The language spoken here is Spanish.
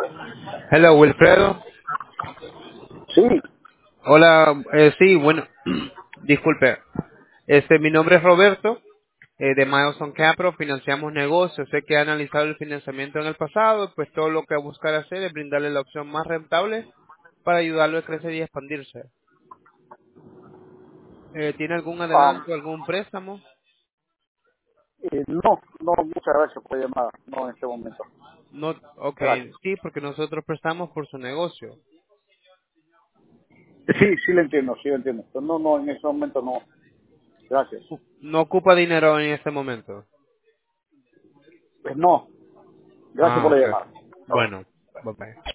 Hello, Wilfredo. Sí, Hola, sí, bueno, disculpe. Mi nombre es Roberto, de Milestone Capital, financiamos negocios. Sé que ha analizado el financiamiento en el pasado, pues todo lo que va a buscar hacer es brindarle la opción más rentable para ayudarlo a crecer y expandirse. ¿Tiene algún ah, adelanto, algún préstamo? no, no, muchas gracias por la llamada, no en este momento. No, ok, Gracias. sí, porque nosotros prestamos por su negocio. Sí, sí lo entiendo. Pero no, no, en este momento no. Gracias. No ocupa dinero en este momento. Pues no, gracias Ah, por la ok. llamada. Hasta luego. Bueno, bye bye.